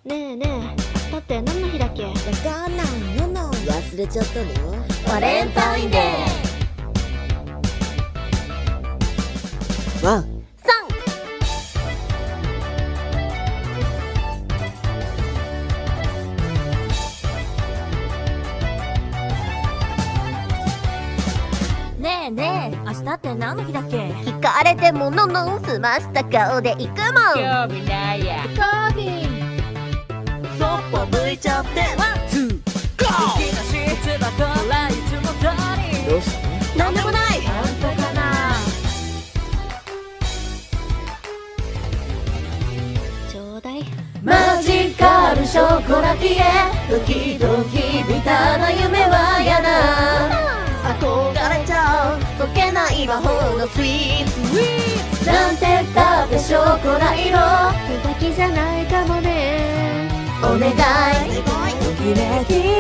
ねえねえ、だって何の日だっけ？ わかんないよな、忘れちゃったの。 バレンタインデー。 ワンねえねえ、明日って何の日だっけ？ 聞かれてものの済ました顔で行くもん。 興味ないや。コーヒー。 そっぽ向いちゃってワンツーゴ好きな質箱らいつも通り。 ー。どうしたの？ なんでもない。 本当かな。 ちょうだい。 マジカルショコラティエ、ドキドキみたいな夢は嫌な。 憧れちゃう溶けない魔法のスイーツ。 なんてだってショコラ色。 手だけじゃないかもね。 お願い。ときめき